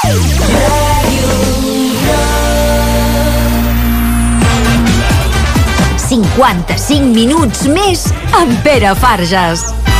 55 minuts més amb Pere Farges.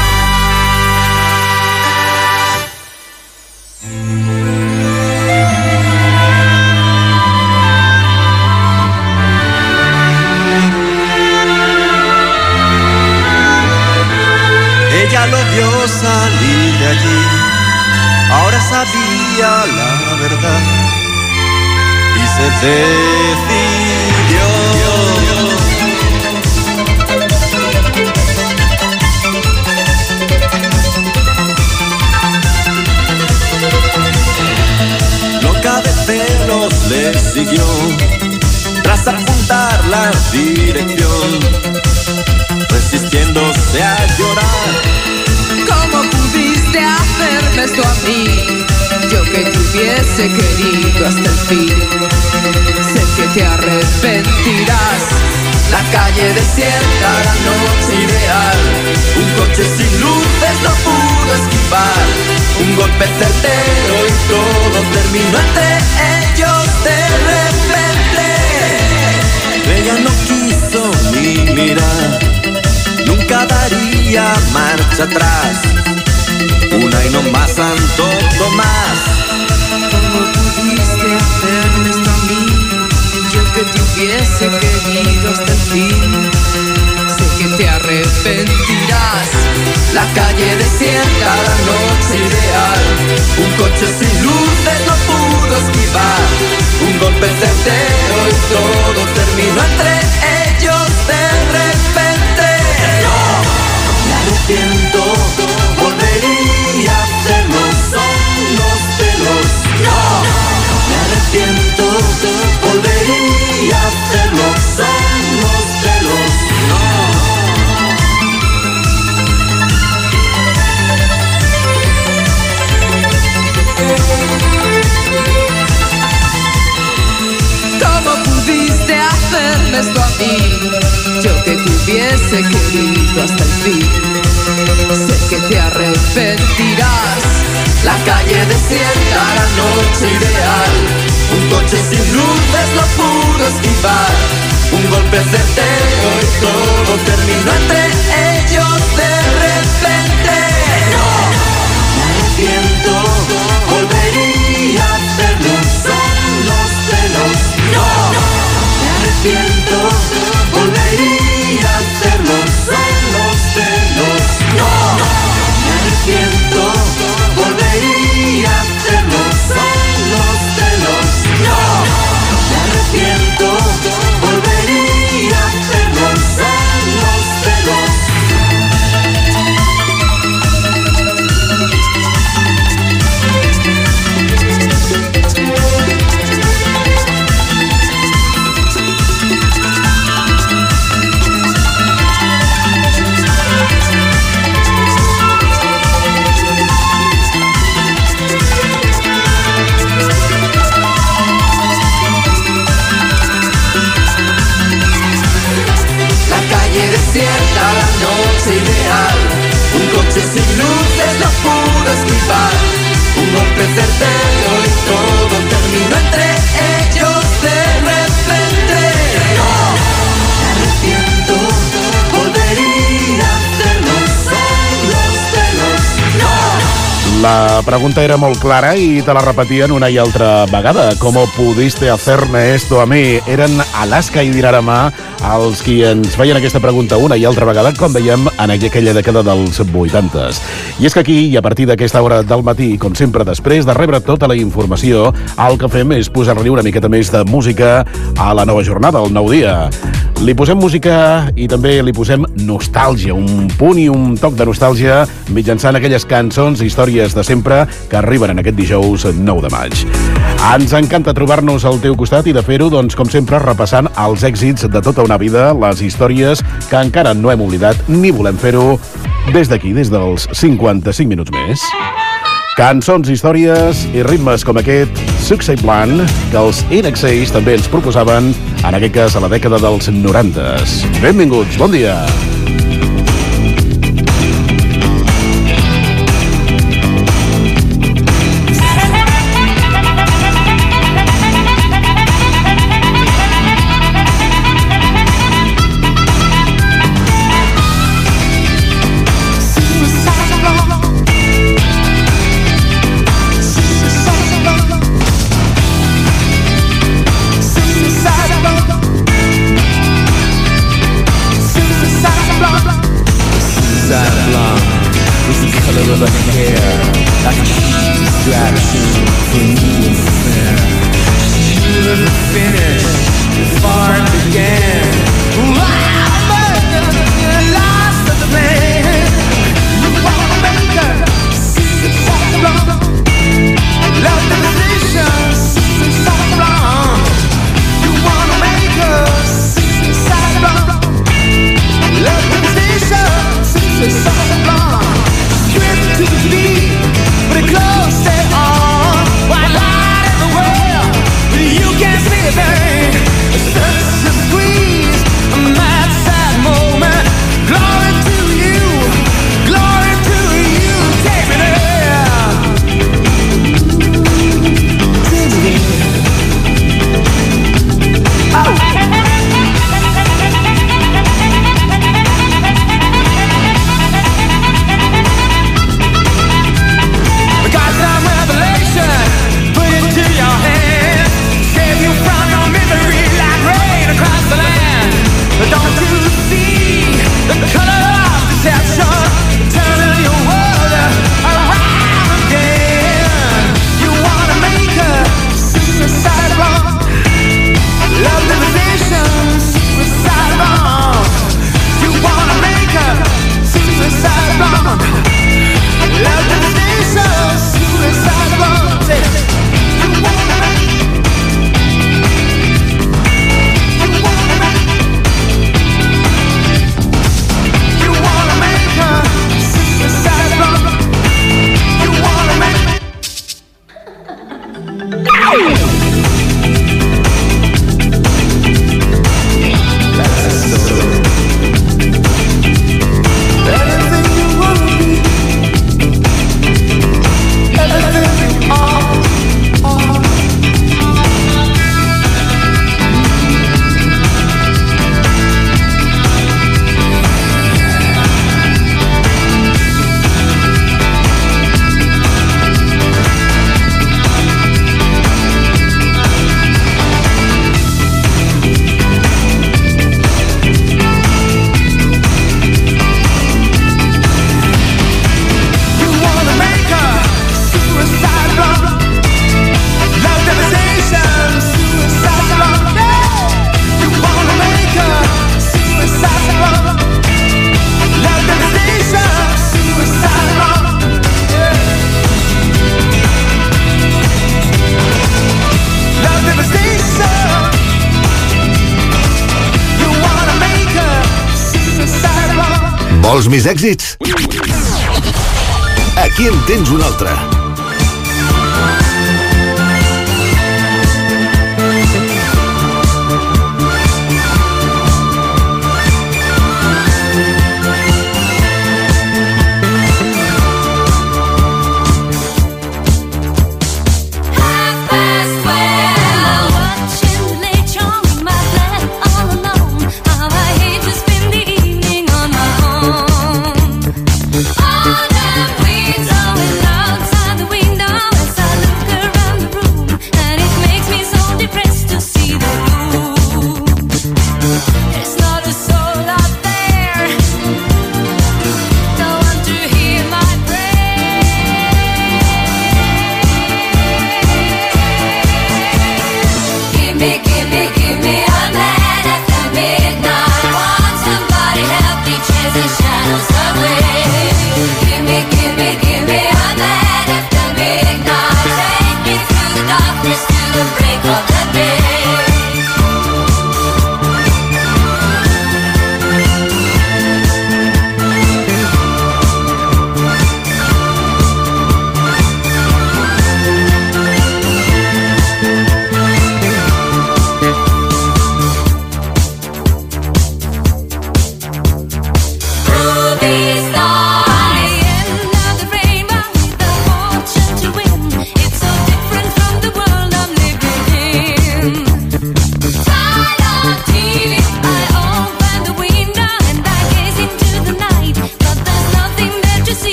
Ella lo vio salir de allí, ahora sabía la verdad y se decidió. Loca de celos le siguió, tras apuntar la dirección, resistiéndose a llorar. ¿Cómo pudiste hacerme esto a mí? Yo que te hubiese querido hasta el fin. Sé que te arrepentirás. La calle desierta, la noche ideal. Un coche sin luces no pudo esquivar. Un golpe certero y todo terminó entre ellos de repente. Ella no quiso ni mirar, nunca daría marcha atrás. Una y no más, Santo Tomás. ¿Cómo pudiste hacerme esto a mí? Yo que te hubiese querido hasta el fin. Sé que te arrepentirás. La calle desierta, la noche ideal. Un coche sin luces no pudo esquivar. Un golpe certero y todo terminó entre ellos de repente. No, me arrepiento, volvería a hacerlo, son los celos. No, me arrepiento, volvería a hacerlo, son los celos. No. ¿Cómo pudiste hacerme esto a mí? Yo que te hubiese querido hasta el fin. Sé que te arrepentirás. La calle desierta, la noche ideal. Un coche sin luces no pudo esquivar. Un golpe certero y todo terminó entre ellos de repente. No, me arrepiento, volvería a hacerlo, son los celos. No, me arrepiento, volvería a hacerlo, son los celos. No, me arrepiento, volvería a hacerlo, son los celos. No, me arrepiento, volvería a hacerlo, son los celos. Desierta la noche ideal. Un coche sin luces no pudo esquivar. Un golpe certero y todo terminó entre ellos de repente. No, me arrepiento, volvería a hacerlo, son los celos. No. La pregunta era molt clara i te la repetien una i altra vegada. ¿Cómo pudiste hacerme esto a mí? Eren Alaska i Dinarama els qui ens feien aquesta pregunta una i altra vegada, com dèiem, en aquella dècada dels 80s. I és que aquí, i a partir d'aquesta hora del matí, com sempre, després de rebre tota la informació, el que fem és posar-li una miqueta més de música a la nova jornada, al nou dia. Li posem música i també li posem nostàlgia, un punt i un toc de nostàlgia mitjançant aquelles cançons i històries de sempre que arriben en aquest dijous 9 de maig. Ens encanta trobar-nos al teu costat i de fer-ho, doncs, com sempre, repassant els èxits de tota una vida, les històries que encara no hem oblidat ni volem fer-ho des d'aquí, des dels 55 minuts més. Cançons, històries i ritmes com aquest Suicide Plan que els INXS també ens proposaven, en aquest cas a la dècada dels 90s. Benvinguts, bon dia! beautiful new affair. Should have finished before it began. Wow, lost the plan. You wanna make her suicide blonde. Love the decisions, suicide blonde. You wanna make her suicide blonde. Love the decisions, suicide blonde. Strip to the beat, but it close it on. White light in the world, but you can't see a thing. Such a squeeze, a mad sad moment. Glory to you, glory to you. Take me there, take me there. Oh. Don't you see the color of deception turning your world around again? You wanna make her suicide blonde. Love the position, suicide blonde. You wanna make her suicide blonde. Love the position, suicide blonde. You wanna make Vols més èxits? Aquí en tens un altre. All them weeds going outside the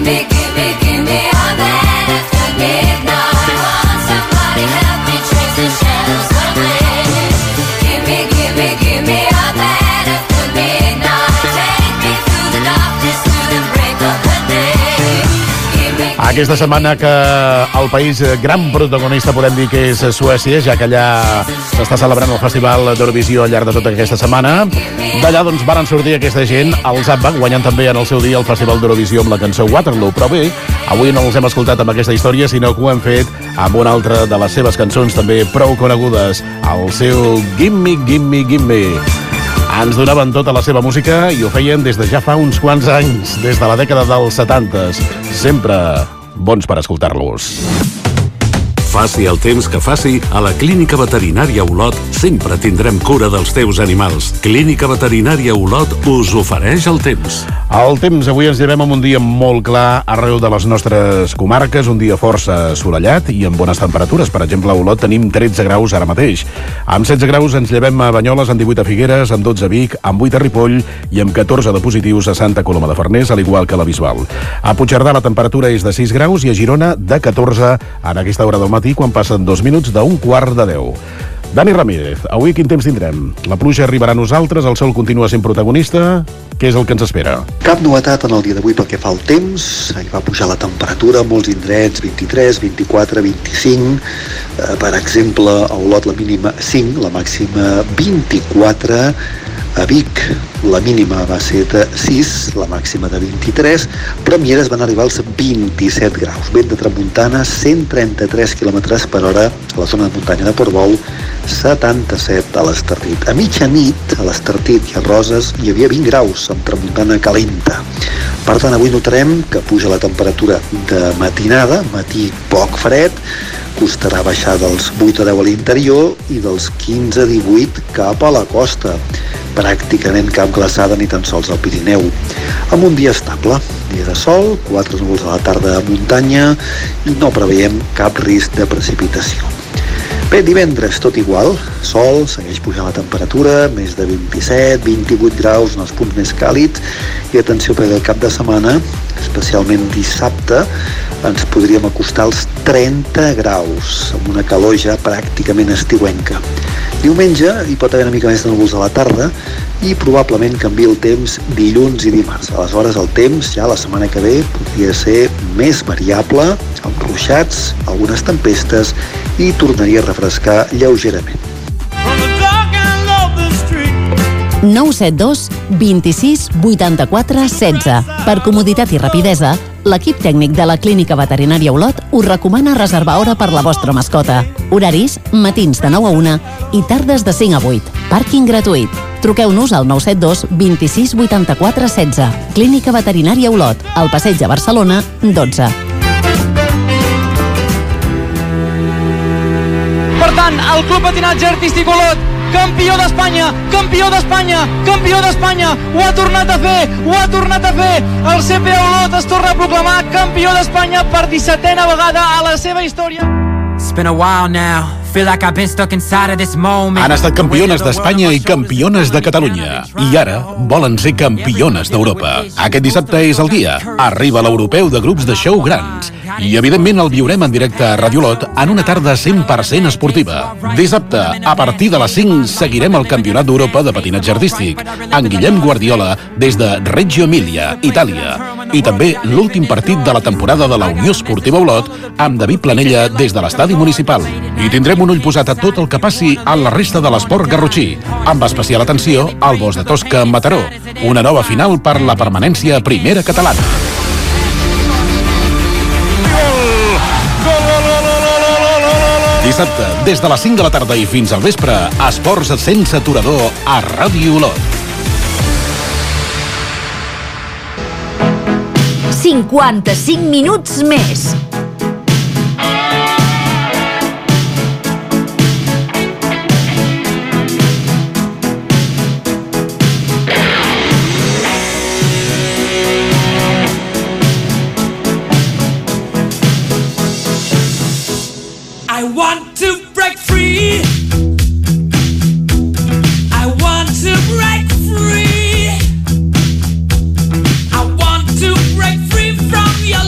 Aquesta setmana que el país gran protagonista podem dir que és Suècia, ja que allà s'està celebrant el Festival d'Eurovisió al llarg de tota aquesta setmana. D'allà doncs varen sortir aquesta gent, els ABBA, guanyant també en el seu dia el Festival d'Eurovisió amb la cançó Waterloo. Però bé, avui no els hem escoltat amb aquesta història, sinó que ho hem fet amb una altra de les seves cançons també prou conegudes, el seu Gimme, Gimme, Gimme. Ens donaven tota la seva música i ho feien des de ja fa uns quants anys, des de la dècada dels 70s. Sempre bons per escoltar-los. Faci el temps que faci, a la Clínica Veterinària Olot sempre tindrem cura dels teus animals. Clínica Veterinària Olot us ofereix el temps. El temps, avui ens llevem amb un dia molt clar arreu de les nostres comarques, un dia força assolellat i amb bones temperatures. Per exemple, a Olot tenim 13 graus ara mateix. Amb 16 graus ens llevem a Banyoles, amb 18 a Figueres, amb 12 a Vic, amb 8 a Ripoll i amb 14 de positius a Santa Coloma de Farners, al igual que a la Bisbal. A Puigcerdà la temperatura és de 6 graus i a Girona de 14 en aquesta hora del matí, quan passen 2 minuts d'un quart de 10. Dani Ramírez, avui quin temps tindrem? La pluja arribarà a nosaltres, el sol continua sent protagonista. Què és el que ens espera? Cap novetat en el dia d'avui pel que fa al temps. Ahir va pujar la temperatura a molts indrets, 23, 24, 25. Per exemple, a Olot la mínima 5, la màxima 24. A Vic la mínima va ser de 6, la màxima de 23, però a Mieres van arribar als 27 graus. Vent de tramuntana, 133 km per hora a la zona de muntanya de Portbou, 77 a l'Estartit. A mitjanit, a l'Estartit i a Roses, hi havia 20 graus, amb tramuntana calenta. Per tant, avui notarem que puja la temperatura de matinada, matí poc fred, costarà baixar dels 8 a 10 a l'interior i dels 15 a 18 cap a la costa. Pràcticament cap glaçada ni tan sols al Pirineu. Amb un dia estable, dia de sol, 4 núvols a la tarda a muntanya i no preveiem cap risc de precipitació. Bé, divendres tot igual, sol, segueix pujant la temperatura, més de 27, 28 graus en els punts més càlids i atenció perquè el cap de setmana, especialment dissabte, ens podríem acostar als 30 graus, amb una calor ja pràcticament estiuenca. Diumenge hi pot haver una mica més de núvols a la tarda i probablement canvia el temps dilluns i dimarts. Aleshores el temps ja la setmana que ve podria ser més variable, amb ruixats, algunes tempestes i tornaria a refrescar lleugerament. 972 26 84 16. Per comoditat i rapidesa, l'equip tècnic de la Clínica Veterinària Olot us recomana reservar hora per la vostra mascota. Horaris, matins de 9 a 1 i tardes de 5 a 8. Pàrquing gratuït. Truqueu-nos al 972 26 84 16. Clínica Veterinària Olot, al Passeig de Barcelona, 12. Per tant, el Club Patinatge Artístic Olot, campió d'Espanya, campió d'Espanya, campió d'Espanya, ho ha tornat a fer, ho ha tornat a fer. El CPA Olot es torna a proclamar campió d'Espanya per 17a vegada a la seva història. It's been a while now. Feel like I've been stuck inside of this moment. Han estat campiones d'Espanya i campiones de Catalunya. I ara volen ser campiones d'Europa. Aquest dissabte és el dia. Arriba l'europeu de grups de show grans. I, evidentment, el viurem en directe a Radio Olot en una tarda 100% esportiva. Dissabte, a partir de les 5, seguirem el Campionat d'Europa de Patinatge Artístic, amb Guillem Guardiola des de Reggio Emilia, Itàlia. I també l'últim partit de la temporada de la Unió Esportiva Olot amb David Planella des de l'estadi municipal. I tindrem un ull posat a tot el que passi a la resta de l'esport garrotxí, amb especial atenció al Bosc de Tosca amb Mataró, una nova final per la permanència a primera catalana. Dissabte, des de les 5 de la tarda i fins al vespre, esports sense aturador a Ràdio Olot. 55 minuts més. I want to break free. I want to break free. I want to break free from your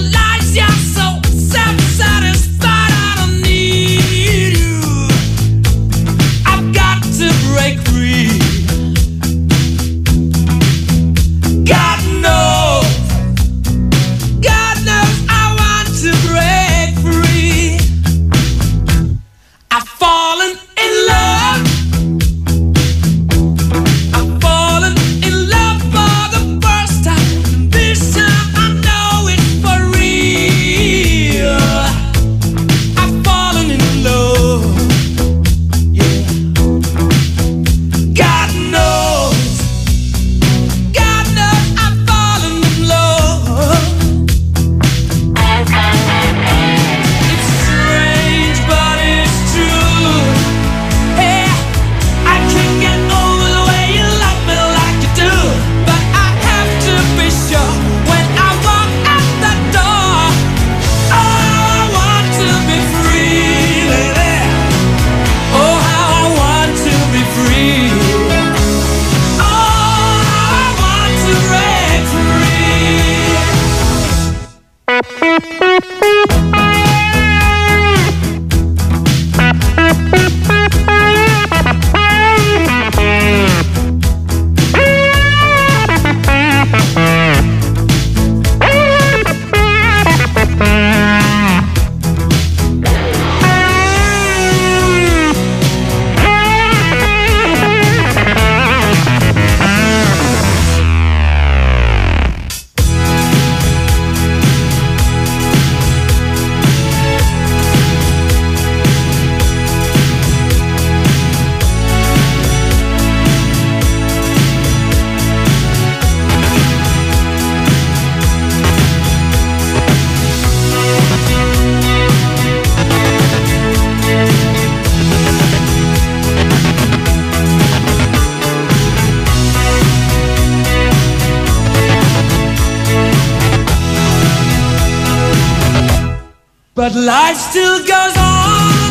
But life still goes on.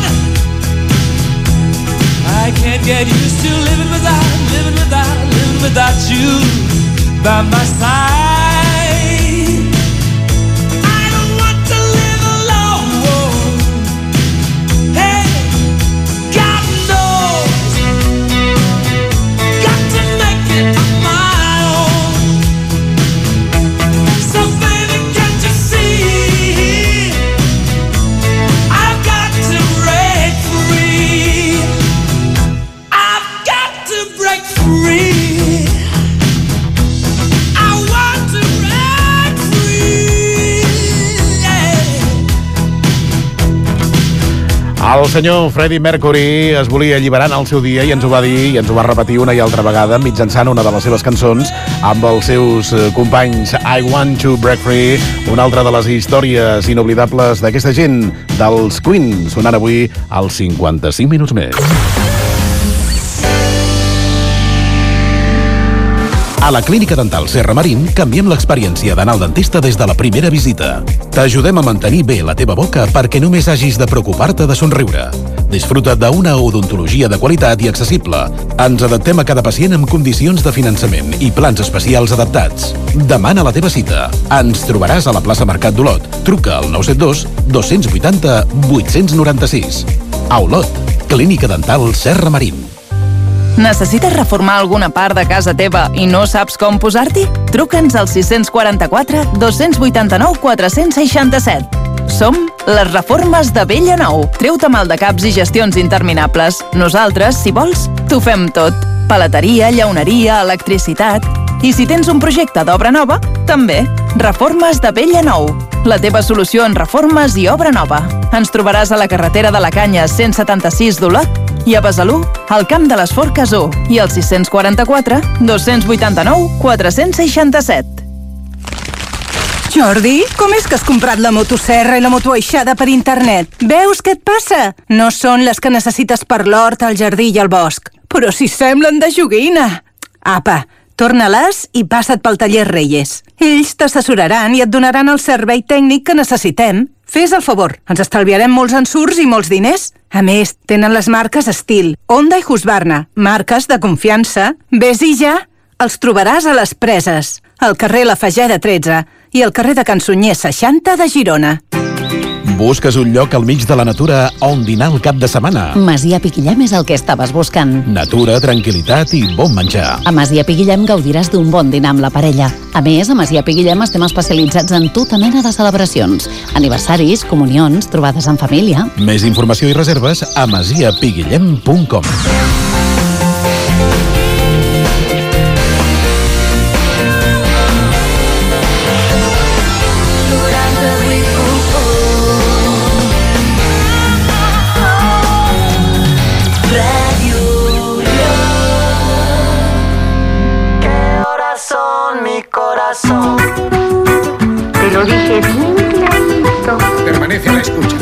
I can't get used to living without you by my side. I don't want to live alone. Hey, God knows, got to make it on my own. So baby, can't you see? I've got to break free. I've got to break free. El senyor Freddie Mercury es volia alliberar en el seu dia i ens ho va dir i ens ho va repetir una i altra vegada mitjançant una de les seves cançons amb els seus companys. I Want to Break Free, una altra de les històries inoblidables d'aquesta gent dels Queen, sonant avui als 55 minuts més. A la Clínica Dental Serra Marín canviem l'experiència d'anar al dentista des de la primera visita. T'ajudem a mantenir bé la teva boca perquè només hagis de preocupar-te de somriure. Disfruta d'una odontologia de qualitat i accessible. Ens adaptem a cada pacient amb condicions de finançament i plans especials adaptats. Demana la teva cita. Ens trobaràs a la plaça Mercat d'Olot. Truca al 972 280 896. A Olot, Clínica Dental Serra Marín. Necessites reformar alguna part de casa teva i no saps com posar-t'hi? Truca'ns al 644 289 467. Som les reformes de Bellanou. Treu-te mal de caps i gestions interminables. Nosaltres, si vols, t'ho fem tot. Paleteria, llauneria, electricitat... I si tens un projecte d'obra nova, també. Reformes de Bellanou. La teva solució en reformes i obra nova. Ens trobaràs a la carretera de la Canya 176 d'Olot i a Besalú, al Camp de les Forques 1 i al 644 289 467. Jordi, com és que has comprat la motoserra i la motoaixada per internet? Veus què et passa? No són les que necessites per l'hort, el jardí i el bosc. Però si semblen de joguina. Apa, torna-les i passa't pel taller Reyes. Ells t'assessoraran i et donaran el servei tècnic que necessitem. Fes el favor, ens estalviarem molts ensurts i molts diners. A més, tenen les marques Estil, Honda i Husqvarna, marques de confiança. Ves-hi ja, els trobaràs a les Preses, al carrer La Fageda 13 i al carrer de Can Sunyer 60 de Girona. Busques un lloc al mig de la natura on dinar el cap de setmana? Masia Piquillem és el que estaves buscant. Natura, tranquil·litat i bon menjar. A Masia Piquillem gaudiràs d'un bon dinar amb la parella. A més, a Masia Piquillem estem especialitzats en tota mena de celebracions. Aniversaris, comunions, trobades en família. Més informació i reserves a masiapiguillem.com. Te lo dije bien clarito. Permanece a la escucha.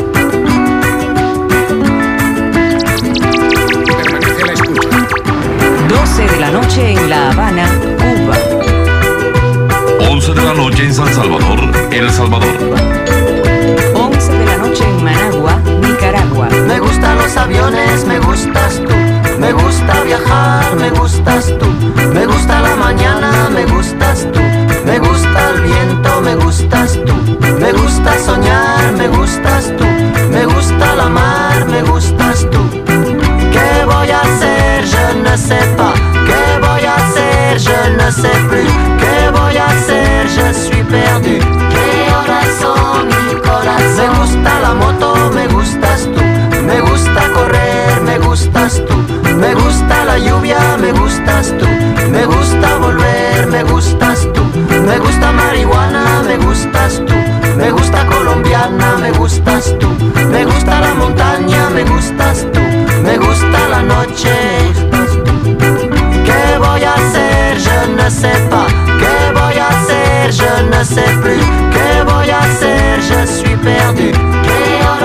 Permanece a la escucha. 12 de la noche en La Habana, Cuba. 11 de la noche en San Salvador, El Salvador. 11 de la noche en Managua, Nicaragua. Me gustan los aviones, me gustas tú. Me gusta viajar, me gustas tú. Me gusta la mañana, me gustas tú. Me gusta el viento, me gustas tú. Me gusta soñar, me gustas tú. Me gusta la mar, me gustas tú. ¿Qué voy a hacer? Je ne sais pas. ¿Qué voy a hacer? Je ne sais plus. ¿Qué voy a hacer? Je suis perdu. ¿Qué horas son, mi corazón? Me gusta la moto, me gustas tú. Me gusta correr, me gustas tú. Me gusta la lluvia, me gustas tú. Me gusta volver, me gustas tú. Me gusta marihuana, me gustas tú. Me gusta colombiana, me gustas tú. Me gusta la montaña, me gustas tú. Me gusta la noche. ¿Qué voy a hacer? Je ne sais pas. ¿Qué voy a hacer? Je ne sais plus. ¿Qué voy a hacer? Je suis perdu. ¿Qué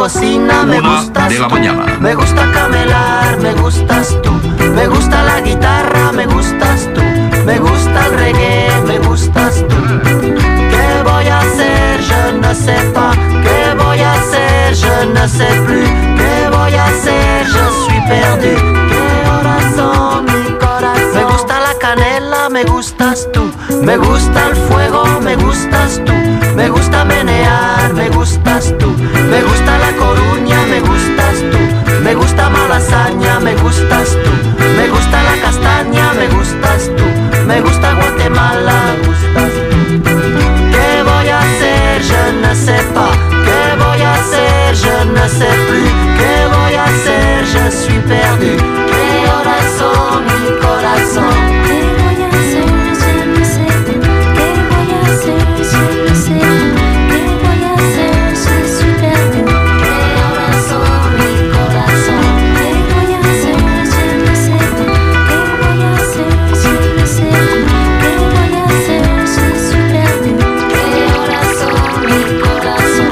cocina, me gustas de la tú. mañana. Me gusta camelar, me gustas tú. Me gusta la guitarra, me gustas tú. Me gusta el reggae, me gustas tú. ¿Qué voy a hacer? Je ne sais pas. ¿Qué voy a hacer? Je ne sais plus. ¿Qué voy a hacer? Je suis perdu. ¿Qué horas son, mi corazón? Me gusta la canela, me gustas tú. Me gusta el fuego, me gustas tú. Me gusta menear, me gustas tú. Me gusta La Coruña, me gustas tú. Me gusta Malasaña, me gustas tú. Me gusta la castaña, me gustas tú. Me gusta Guatemala, me gustas tú. ¿Qué voy a hacer? Je ne sais pas. ¿Qué voy a hacer? Je ne sais plus. ¿Qué voy a hacer? Je suis perdu. ¿Qué horas son, mi corazón? ¿Qué voy a hacer? Je ne sais pas. ¿Qué voy a hacer? Je ne sais pas. ¿Qué voy a hacer? Je suis perdu. ¿Qué horas son, mi corazón? ¿Qué voy a hacer? Je ne sais pas. ¿Qué voy a hacer? Je ne sais pas. ¿Qué voy a hacer? Je suis perdu. ¿Qué horas son, mi corazón?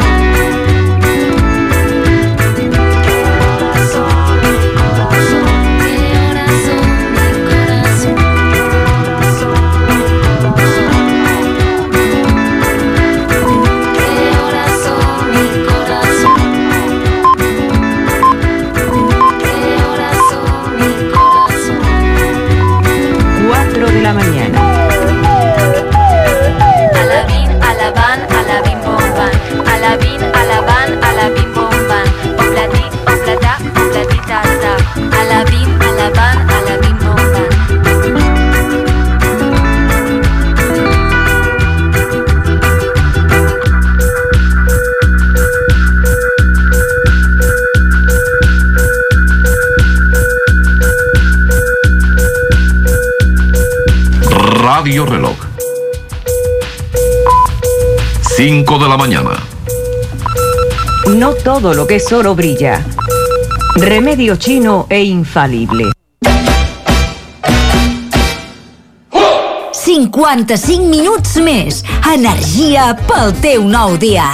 De la mañana. Alabín, alaban, alabim bomban. Alabín, alaban, alabim bomban. Oblati, oblata, oblatita ta. Alabín, alaban, alabim bomban. Radio Reloj. 5 de la mañana. No todo lo que es oro brilla. Remedio chino e infalible. 55 minuts més. Energia pel teu nou dia.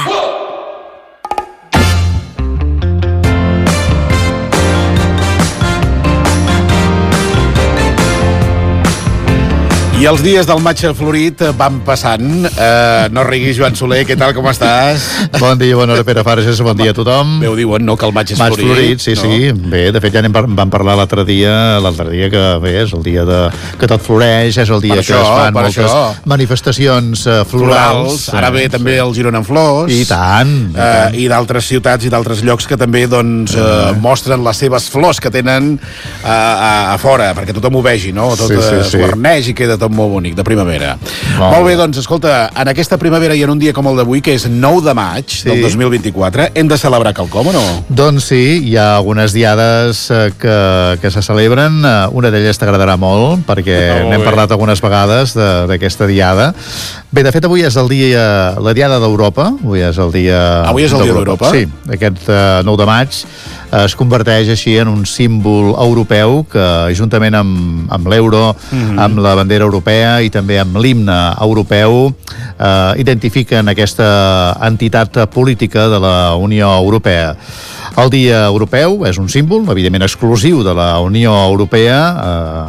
I els dies del maig florit van passant. No riguis, Joan Soler, què tal, com estàs? Bon dia, bona hora, Pere Farges, bon dia a tothom. Bé ho diuen, no?, que el maig és florit. Maig florit, sí, no? sí. Bé, de fet ja vam parlar l'altre dia que bé, és el dia que tot floreix, és el dia que es fan moltes manifestacions florals. Ara ve també el Girona en flors. I tant. I d'altres ciutats i d'altres llocs que també doncs mostren les seves flors que tenen a fora, perquè tothom ho vegi, no? Tot es guarneix i queda tot molt bonic, de primavera. Molt bé, doncs, escolta, en aquesta primavera i en un dia com el d'avui, que és 9 de maig del 2024, hem de celebrar quelcom o no? Doncs sí, hi ha algunes diades que se celebren. Una d'elles t'agradarà molt, perquè n'hem parlat algunes vegades d'aquesta diada. Bé, de fet, avui és la diada d'Europa. Avui és el dia d'Europa. Sí, aquest 9 de maig es converteix així en un símbol europeu que, juntament amb l'euro, amb la bandera europea i també amb l'himne europeu, identifiquen aquesta entitat política de la Unió Europea. El Dia Europeu és un símbol, evidentment exclusiu de la Unió Europea,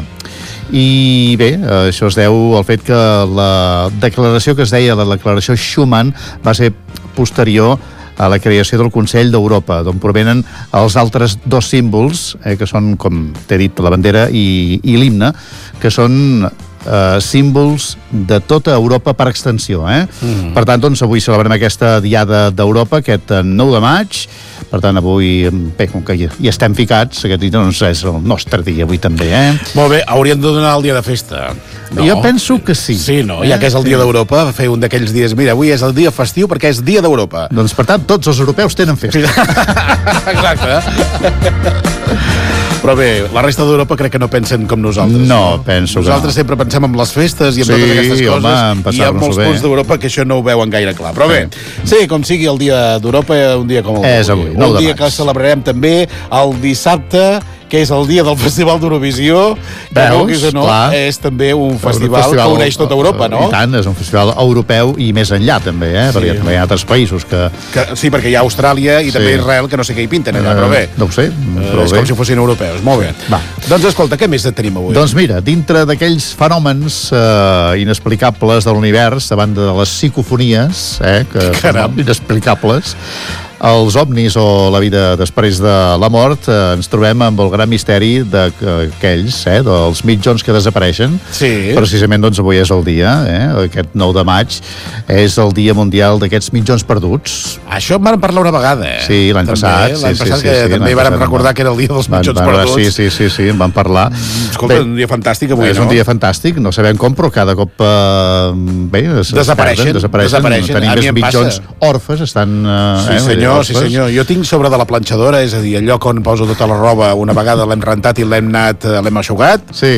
i bé, això es deu al fet que la declaració que es deia, la declaració Schuman, va ser posterior a la creació del Consell d'Europa, d'on provenen els altres dos símbols, que són, com t'he dit, la bandera i l'himne, que són símbols de tota Europa per extensió. Per tant, doncs, avui celebrem aquesta Diada d'Europa, aquest 9 de maig. Per tant, avui, bé, com que hi estem ficats, aquest dia doncs, és el nostre dia, avui també. Molt bé, hauríem de donar el dia de festa. No? Jo penso que sí. Sí, no? Ja que és el dia d'Europa, fer un d'aquells dies, mira, avui és el dia festiu perquè és dia d'Europa. Doncs, per tant, tots els europeus tenen festa. Exacte. Però bé, la resta d'Europa crec que no pensen com nosaltres. No, penso que no. Nosaltres sempre pensem en les festes i en totes aquestes coses, i hi ha molts punts d'Europa que això no ho veuen gaire clar. Però bé, sí, com sigui el dia d'Europa, un dia com el d'avui. Un dia que celebrarem també el dissabte, que és el dia del Festival d'Eurovisió, que és també un festival que uneix tota Europa, no? I tant, és un festival europeu i més enllà també, perquè també hi ha altres països que... Sí, perquè hi ha Austràlia i també Israel, que no sé què hi pinten allà, però bé. No ho sé, però és com si fossin europeus, molt bé. Doncs escolta, què més tenim avui? Doncs mira, dintre d'aquells fenòmens inexplicables de l'univers, davant de les psicofonies, que són inexplicables, els ovnis o la vida després de la mort, ens trobem amb el gran misteri d'aquells, dels mitjons que desapareixen. Sí. Precisament, doncs, avui és el dia, aquest 9 de maig, és el dia mundial d'aquests mitjons perduts. Això en vam parlar una vegada, Sí, l'any passat. L'any passat que també vam recordar que era el dia dels mitjons perduts. Sí, en vam parlar. Escolta, un dia fantàstic avui, no? És un dia fantàstic, no sabem com, però cada cop desapareixen. Tenim més mitjons orfes, estan... Sí, senyor. Jo tinc sobre de la planxadora, és a dir, el lloc on poso tota la roba, una vegada l'hem rentat i l'hem eixugat. Sí.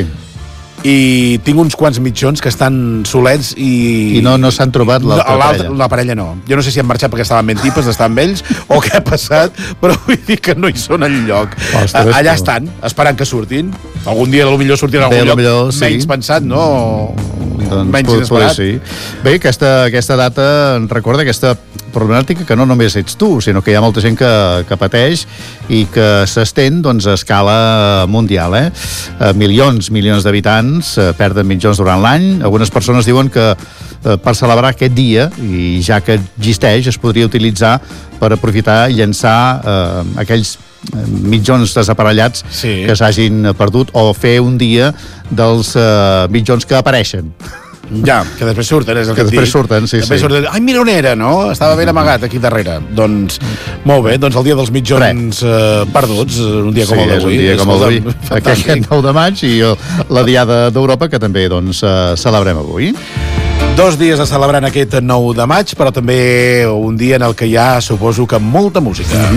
I tinc uns quants mitjons que estan solets i... I no s'han trobat l'altra parella. La parella no. Jo no sé si han marxat perquè estaven ben tipes d'estar amb ells o què ha passat, però vull dir que no hi són enlloc. Allà estan, esperant que surtin. Algun dia potser sortiran a algun lloc menys pensat, no? Menys inesperat. Bé, aquesta data en recorda aquesta problemàtica que no només ets tu, sinó que hi ha molta gent que pateix i que s'estén a escala mundial. Milions d'habitants perden mitjons durant l'any. Algunes persones diuen que per celebrar aquest dia, i ja que existeix, es podria utilitzar per aprofitar i llançar aquells mitjons desaparellats que s'hagin perdut, o fer un dia dels mitjons que apareixen. Ja, que després surten, és el que et dic. Després surten, sí. Ai, mira on era, no? Estava ben amagat aquí darrere. Doncs, molt bé, doncs el dia dels mitjons perduts, un dia com el d'avui. Sí, és un dia com el d'avui. Aquest 9 de maig i la Diada d'Europa, que també, doncs, celebrem avui. 2 dies a celebrar en aquest 9 de maig, però també un dia en el que hi ha, suposo que molta música.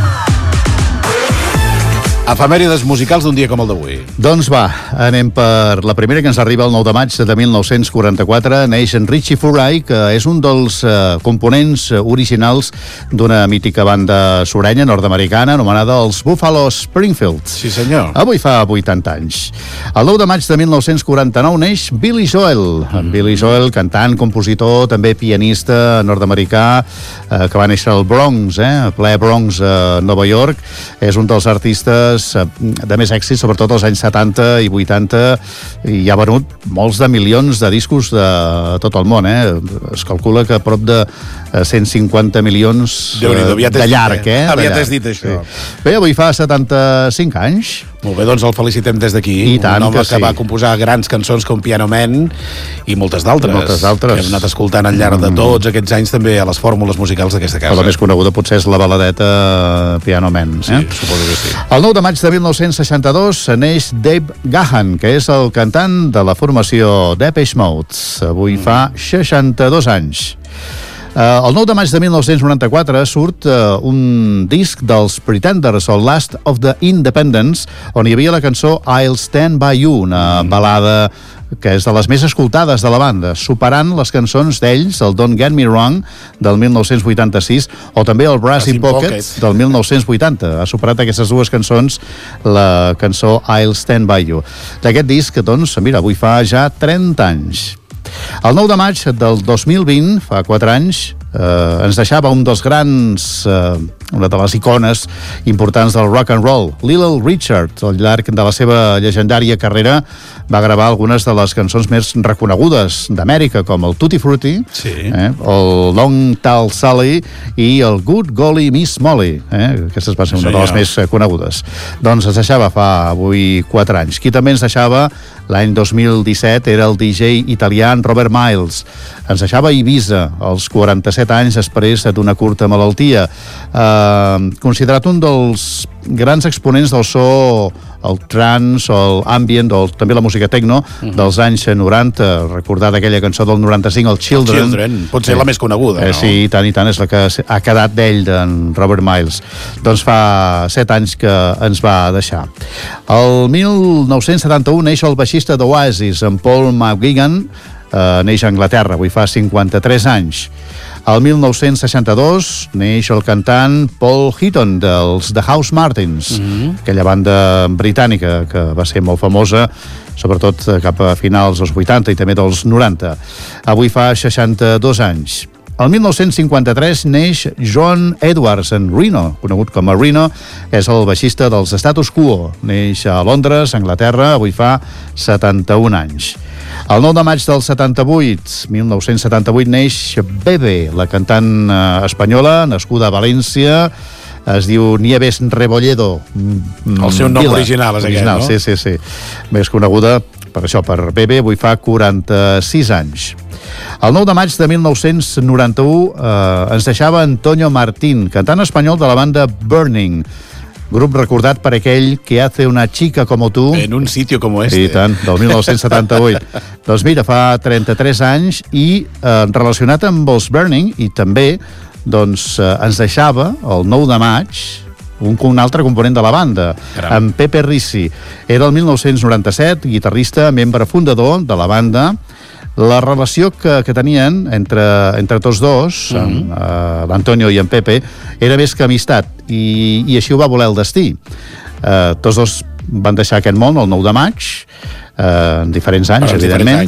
Efemèrides musicals d'un dia com el d'avui. Doncs va, anem per la primera que ens arriba el 9 de maig de 1944. Neix en Richie Furay, que és un dels components originals d'una mítica banda surenya nord-americana anomenada els Buffalo Springfield. Sí, senyor. Avui fa 80 anys. El 9 de maig de 1949 neix Billy Joel. Billy Joel, cantant, compositor, també pianista nord-americà, que va néixer al Bronx, ple Bronx, a Nova York. És un dels artistes de més èxit, sobretot als anys 70 i 80, i ha venut molts de milions de discos de tot el món. Es calcula que a prop de 150 milions de llarg. Aviat has dit això. Bé, avui fa 75 anys. Molt bé, doncs el felicitem des d'aquí. Un home que va composar grans cançons com Piano Man i moltes d'altres. Que hem anat escoltant al llarg de tots aquests anys també a les fórmules musicals d'aquesta casa. La més coneguda potser és la baladeta Piano Man. Sí, suposo que sí. El 9 de maig de 1962 neix Dave Gahan, que és el cantant de la formació Depeche Mode. Avui fa 62 anys. El 9 de maig de 1994 surt un disc dels Pretenders, el Last of the Independents, on hi havia la cançó I'll Stand By You, una balada que és de les més escoltades de la banda, superant les cançons d'ells, el Don't Get Me Wrong, del 1986, o també el Brass in Pocket, del 1980. Ha superat aquestes dues cançons la cançó I'll Stand By You. D'aquest disc, doncs, mira, avui fa ja 30 anys. El 9 de maig del 2020, fa 4 anys, ens deixava un dels grans, una de les icones importants del rock and roll, Little Richard. Al llarg de la seva llegendària carrera va gravar algunes de les cançons més reconegudes d'Amèrica, com el Tutti Frutti, el Long Tall Sally i el Good Golly Miss Molly. Aquestes van ser una de les més conegudes. Doncs ens deixava fa avui 4 anys. Qui també ens deixava l'any 2017 era el DJ italià Robert Miles. Ens deixava a Ibiza als 47 anys després d'una curta malaltia. Considerat un dels grans exponents del so, el trance, el ambient, també la música techno dels anys 90, recordar aquella cançó del 95, el Children. Pot ser la més coneguda, no? Sí, i tant, és la que ha quedat d'ell, d'en Robert Miles. Doncs fa 7 anys que ens va deixar. El 1971 neix el baixista d'Oasis, en Paul McGuigan, neix a Anglaterra, avui fa 53 anys. El 1962 neix el cantant Paul Heaton dels The House Martins, aquella banda britànica que va ser molt famosa, sobretot cap a finals dels 80 i també dels 90. Avui fa 62 anys. El 1953 neix John Edwards en Reno, conegut com a Reno, és el baixista dels Status Quo. Neix a Londres, Anglaterra, avui fa 71 anys. El 9 de maig del 1978, neix Bebe, la cantant espanyola, nascuda a València, es diu Nieves Rebolledo. El seu nom original és aquest, no? Sí. Més coneguda per això, per Bebe, avui fa 46 anys. El 9 de maig de 1991 ens deixava Antonio Martín, cantant espanyol de la banda Burning, grup recordat per aquell Que hace una chica como tú. En un sitio como este. I tant, del 1978. Doncs mira, fa 33 anys i relacionat amb els Burning i també doncs, ens deixava el 9 de maig un altre component de la banda, en Pepe Risi. Era el 1997, guitarrista, membre fundador de la banda. La relació que tenien entre tots dos, l'Antonio i en Pepe, era més que amistat, i així ho va voler el destí. Tots dos van deixar aquest món el 9 de maig, en diferents anys, evidentment,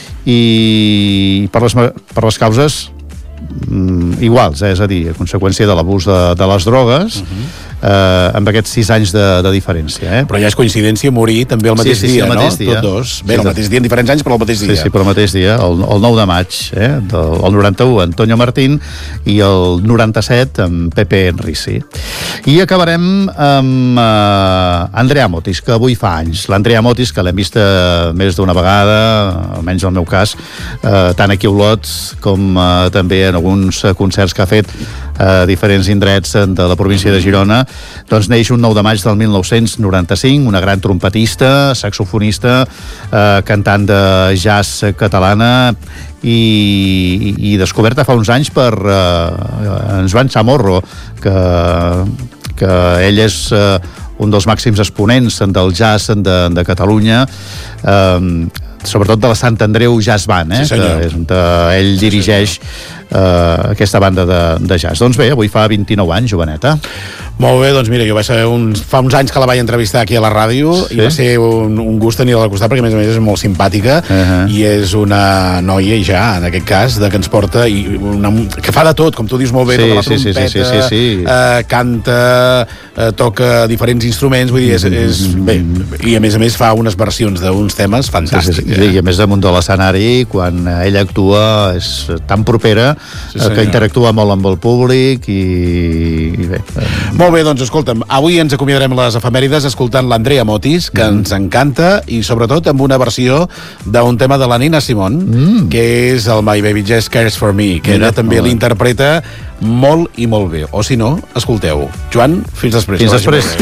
i per les causes iguals, és a dir, a conseqüència de l'abús de les drogues, amb aquests 6 anys de diferència. Però ja és coincidència morir també el mateix dia, no? Tots dos. Bé, el mateix dia, en diferents anys, però el mateix dia. Sí, però el mateix dia, el 9 de maig, el 91, Antonio Martín, i el 97, amb Pepe Risi. I acabarem amb Andrea Motis, que avui fa anys. L'Andrea Motis, que l'hem vista més d'una vegada, almenys en el meu cas, tant aquí a Olot com també en alguns concerts que ha fet a diferents indrets de la província de Girona. Doncs neix un 9 de maig del 1995, una gran trompetista, saxofonista, cantant de jazz catalana i descoberta fa uns anys per en Joan Chamorro, que ell és un dels màxims exponents del jazz de Catalunya, sobretot de la Sant Andreu Jazz Band, que és on ell dirigeix aquesta banda de jazz. Doncs bé, avui fa 29 anys, joveneta. Molt bé, doncs mira, jo vaig saber fa uns anys que la vaig entrevistar aquí a la ràdio, i va ser un gust tenir-la al costat, perquè a més és molt simpàtica, i és una noia, ja, en aquest cas, que ens porta, que fa de tot, com tu dius molt bé, toca la trompeta, canta, toca diferents instruments, vull dir, és bé, i a més fa unes versions d'uns temes fantàstics. I a més damunt de l'escenari, quan ella actua, és tan propera que interactua molt amb el públic i bé. Molt bé, doncs escolta'm, avui ens acomiadarem les efemèrides escoltant l'Andrea Motis, que ens encanta, i sobretot amb una versió d'un tema de la Nina Simone, que és el My Baby Just Cares For Me, que ella també l'interpreta molt i molt bé. O si no, escolteu. Joan, fins després. Fins després.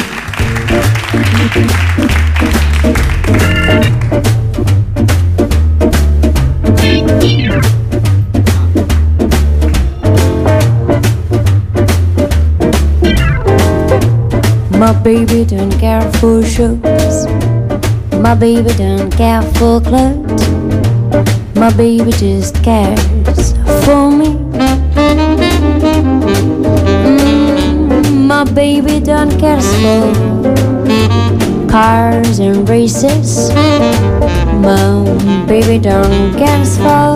My baby don't care for shoes. My baby don't care for clothes. My baby just cares for me. My baby don't care for cars and races. My baby don't care for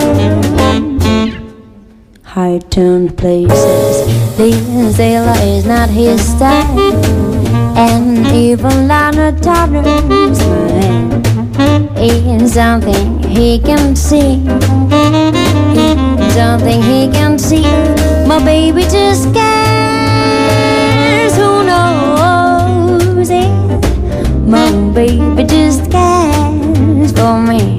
high-toned places. This sailor is not his style, and even Lana Turner's smile is something he can see. It's something he can see. My baby just cares. Who knows it? My baby just cares for me.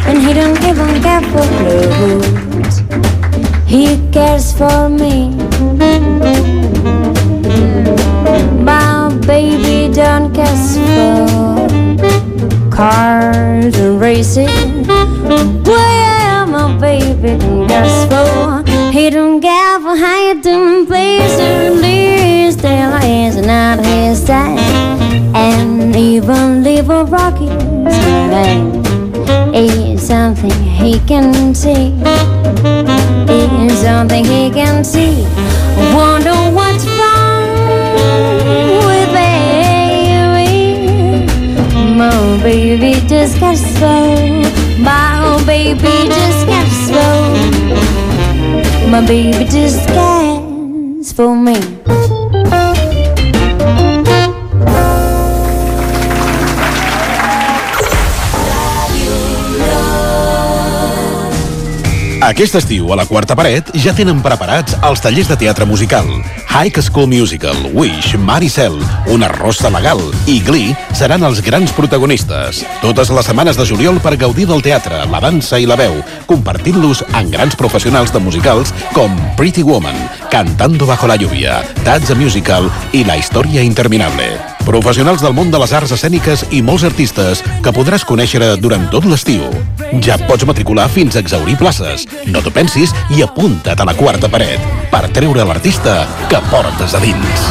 and he don't even care for clothes. He cares for me. My baby don't care for cars and racing. Well, my baby don't care for. He don't care for hiding places. These days not his time, and even little Rocky's mind is something he can see. Is something he can see. Wonder what's wrong with baby. My baby just got slow. My baby just got slow. My baby just cares for me. Aquest estiu, a la Quarta Paret, ja tenen preparats els tallers de teatre musical. High School Musical, Wish, Maricel, Una rossa legal i Glee seran els grans protagonistes. Totes les setmanes de juliol per gaudir del teatre, la dansa i la veu, compartint-los amb grans professionals de musicals com Pretty Woman, Cantando bajo la lluvia, That's a Musical i La història interminable. Professionals del món de les arts escèniques i molts artistes que podràs conèixer durant tot l'estiu. Ja pots matricular fins a exhaurir places. No t'ho pensis i apunta't a la Quarta Paret per treure l'artista que portes a dins.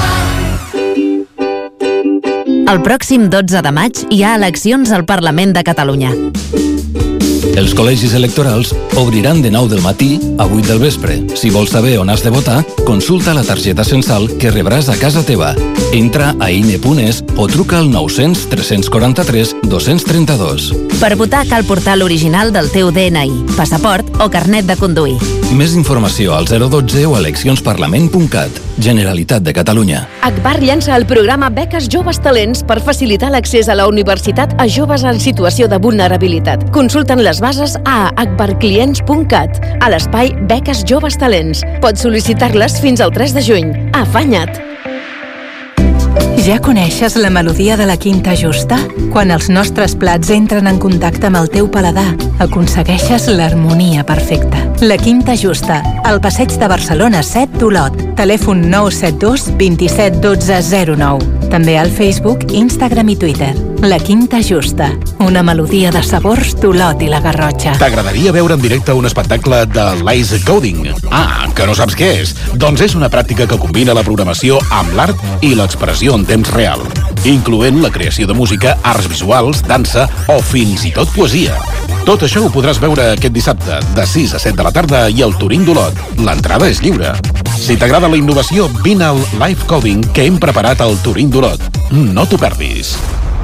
El pròxim 12 de maig hi ha eleccions al Parlament de Catalunya. Els col·legis electorals obriran de 9 del matí a 8 del vespre. Si vols saber on has de votar, consulta la targeta censal que rebràs a casa teva. Entra a INE.es o truca al 900 343 232. Per votar cal portar l'original del teu DNI, passaport o carnet de conduir. Més informació al 012 o a eleccionsparlament.cat. Generalitat de Catalunya. Agbar llança el programa Beques Joves Talents per facilitar l'accés a la universitat a joves en situació de vulnerabilitat. Consulten les bases a agbarclients.cat, a l'espai Beques Joves Talents. Pots sol·licitar-les fins al 3 de juny. Afanya't! Ja coneixes la melodia de la Quinta Justa? Quan els nostres plats entren en contacte amb el teu paladar, aconsegueixes l'harmonia perfecta. La Quinta Justa, al Passeig de Barcelona 7 d'Olot. Telèfon 972 27 12 09. També al Facebook, Instagram i Twitter. La Quinta Justa, una melodia de sabors d'Olot i la Garrotxa. T'agradaria veure en directe un espectacle de Lazy Coding? Ah, que no saps què és? Doncs és una pràctica que combina la programació amb l'art i l'expressió en temps real, incloent la creació de música, arts visuals, dansa o fins i tot poesia. Tot això ho podràs veure aquest dissabte, de 6 a 7 de la tarda i al Turín d'Olot. L'entrada és lliure. Si t'agrada la innovació, vine al Live Coding que hem preparat al Turín d'Olot. No t'ho perdis.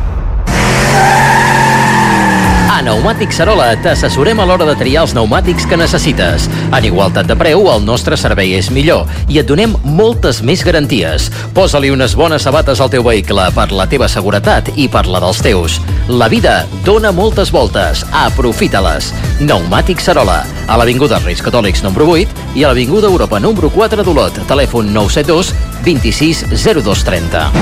A Pneumàtics Sarola t'assessorem a l'hora de triar els pneumàtics que necessites. En igualtat de preu, el nostre servei és millor i et donem moltes més garanties. Posa-li unes bones sabates al teu vehicle per la teva seguretat i per la dels teus. La vida dona moltes voltes. Aprofita-les. Pneumàtics Sarola, a l'Avinguda Reis Catòlics número 8 i a l'Avinguda Europa número 4 d'Olot. Telèfon 972 26 0230.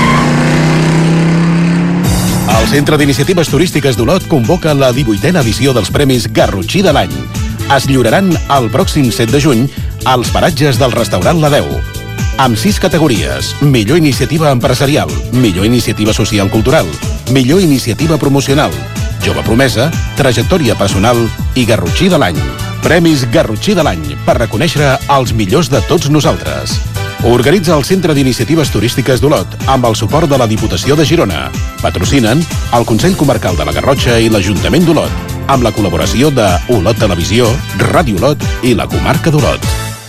El Centre d'Iniciatives Turístiques d'Olot convoca la 18a edició dels Premis Garrotxí de l'any. Es lliuraran el pròxim 7 de juny als paratges del restaurant La Deu, amb 6 categories: millor iniciativa empresarial, millor iniciativa social-cultural, millor iniciativa promocional, jove promesa, trajectòria personal i Garrotxí de l'any. Premis Garrotxí de l'any per reconèixer els millors de tots nosaltres. Organitza el Centre d'Iniciatives Turístiques d'Olot amb el suport de la Diputació de Girona. Patrocinen el Consell Comarcal de la Garrotxa i l'Ajuntament d'Olot, amb la col·laboració de Olot Televisió, Ràdio Olot i la Comarca d'Olot.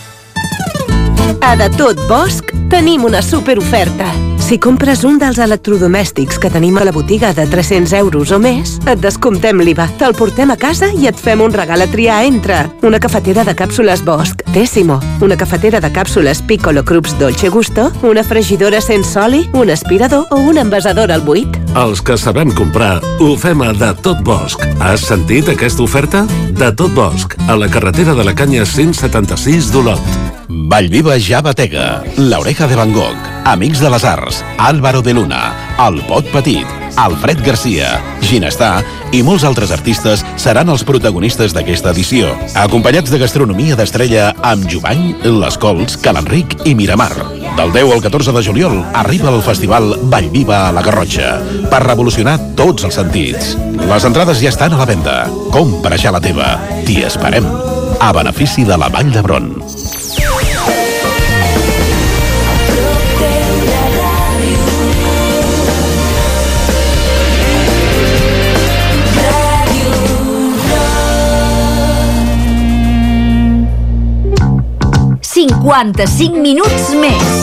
A De Tot Bosc tenim una superoferta. Si compres un dels electrodomèstics que tenim a la botiga de 300 euros o més, et descomptem l'IVA, te'l portem a casa i et fem un regal a triar entre una cafetera de càpsules Bosch Tessimo, una cafetera de càpsules Piccolo Krups Dolce Gusto, una fregidora sense oli, un aspirador o un envasador al buit. Els que sabem comprar ho fem a De Tot Bosc. Has sentit aquesta oferta? De Tot Bosc, a la carretera de la Canya 176 d'Olot. Vallviva ja batega, l'Oreja de Van Gogh, Amics de les Arts, Álvaro de Luna, El Pot Petit, Alfred Garcia, Ginestar i molts altres artistes seran els protagonistes d'aquesta edició, acompanyats de gastronomia d'estrella amb Jubany, Les Cols, Ca l'Enric i Miramar. Del 10 al 14 de juliol arriba el festival Vallviva a la Garrotxa per revolucionar tots els sentits. Les entrades ja estan a la venda. Compra ja la teva. T'hi esperem. A benefici de la Vall d'Hebron. «55 minuts més».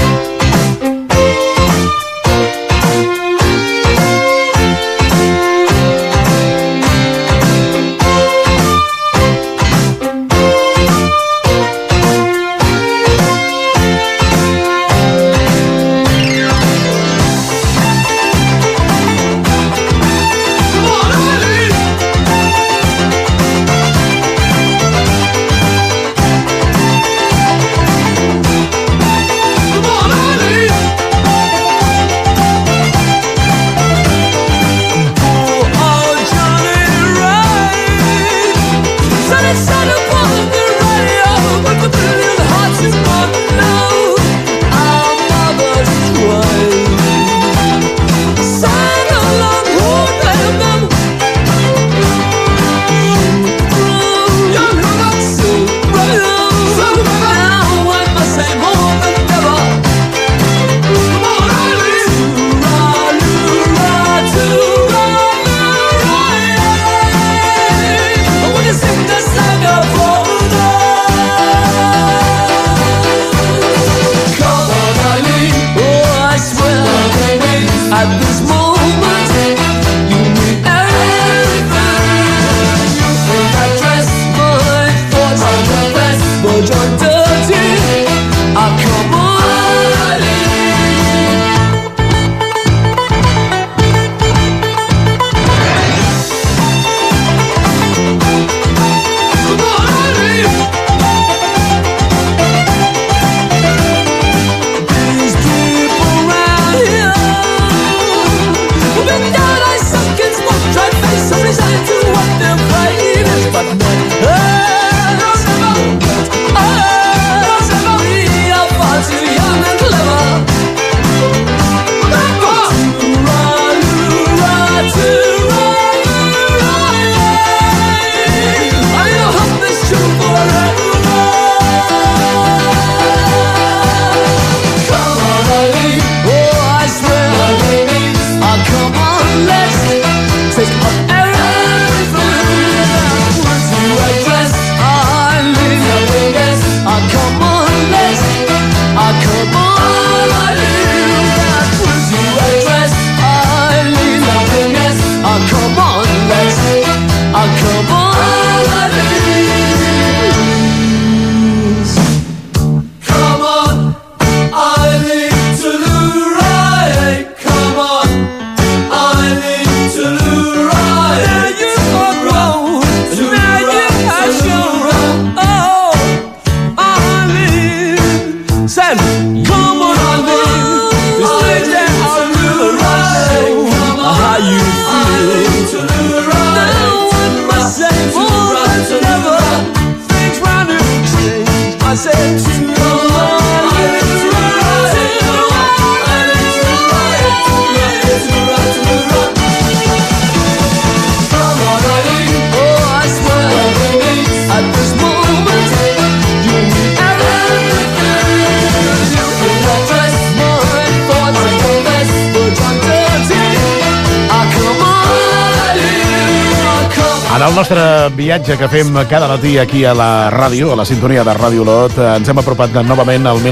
En el nostre viatge que fem cada matí aquí a la ràdio, a la sintonia de Ràdio Olot, ens hem apropat novament al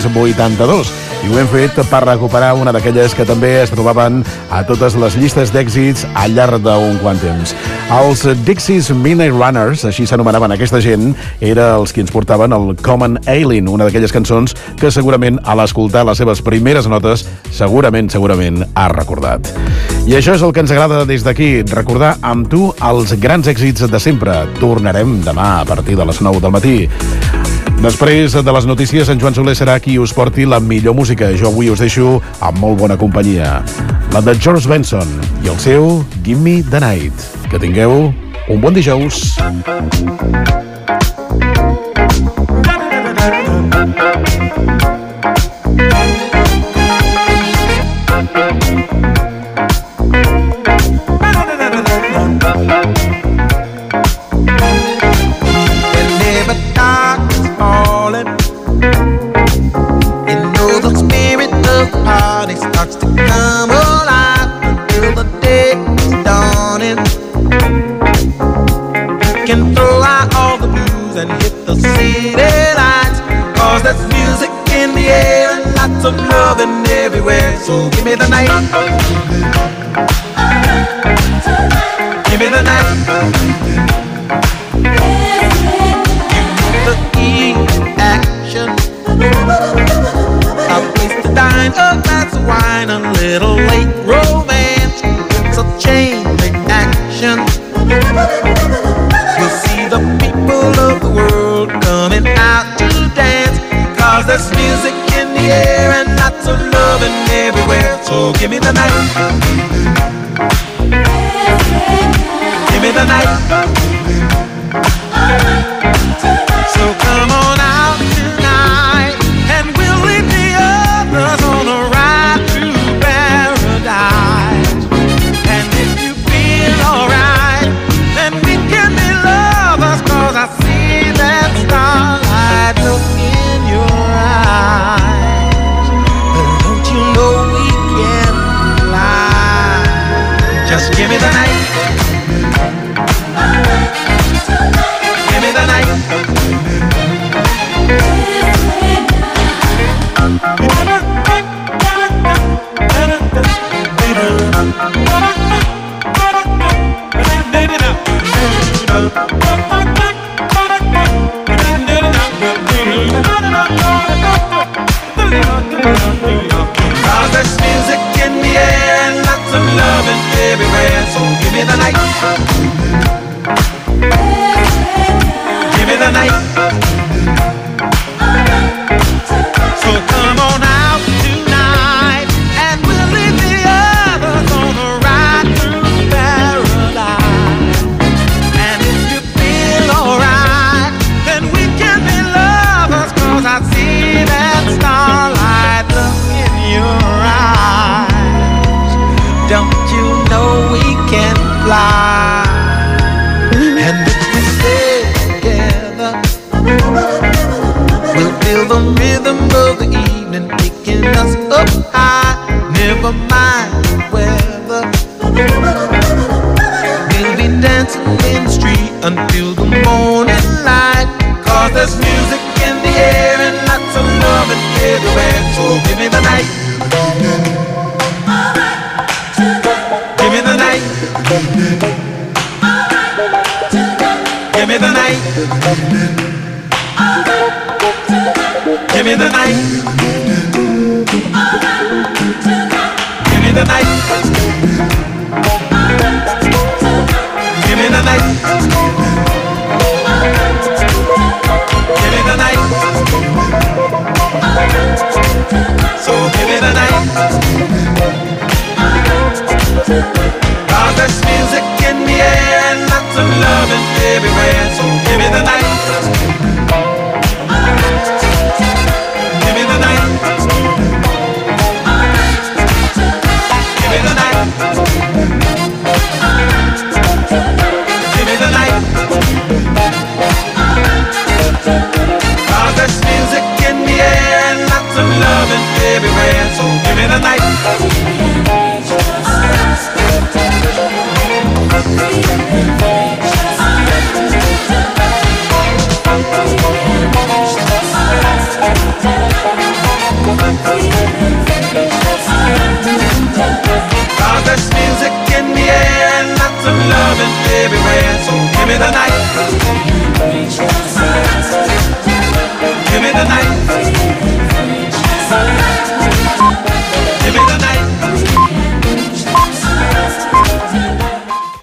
1982 i ho hem fet per recuperar una d'aquelles que també es trobaven a totes les llistes d'èxits al llarg d'un quant temps. Els Dixie's Midnight Runners, així s'anomenaven aquesta gent, eren els que ens portaven el Common Ailing, una d'aquelles cançons que segurament a l'escoltar les seves primeres notes segurament has recordat. I això és el que ens agrada des d'aquí, recordar amb tu els grans èxits de sempre. Tornarem demà a partir de les 9 del matí. Després de les notícies, en Joan Soler serà qui us porti la millor música. Jo avui us deixo amb molt bona companyia. La de George Benson i el seu Give Me the Night. Que tingueu un bon dijous. Starts to come alive until the day is dawning. You can throw out all the blues and hit the city lights, 'cause there's music in the air and lots of loving everywhere. So give me the night. Give me the night. The action. A place to dine, a glass of wine, a little late romance. It's a chain reaction. You'll see the people of the world coming out to dance, 'cause there's music in the air and lots of loving everywhere. So give me the night. Give me the night. So come on out tonight, and we'll leave the others on a ride through paradise. And if you feel alright, then we can be lovers, 'cause I see that starlight look in your eyes. But don't you know we can fly? Just give me the night. Give me the night. Cause there's music in the air and lots of loving everywhere. So give me the night. Give me the night. So come on out tonight, and we'll leave the others on a ride through paradise. And if you feel alright, then we can be lovers, 'cause I see that starlight look in your eyes. Don't you know we can fly? And if we stay together, we'll feel the rhythm of the evening taking us up high. Never mind the weather, we'll be dancing in the street until the morning light. 'Cause there's music in the air and lots of loving everywhere. So give me the night. Give me the night. Give me the night. Give me the night. Give me the night. Give me the night. Give me the night. So give me the night. 'Cause there's music in the air and lots of loving everywhere. So give me the night. Give me the night. Give me the night. Give me the night. 'Cause there's music in the air and lots of loving everywhere. So give me the night. Cause there's music in the air and lots of loving everywhere. So give me the night. Give me the night.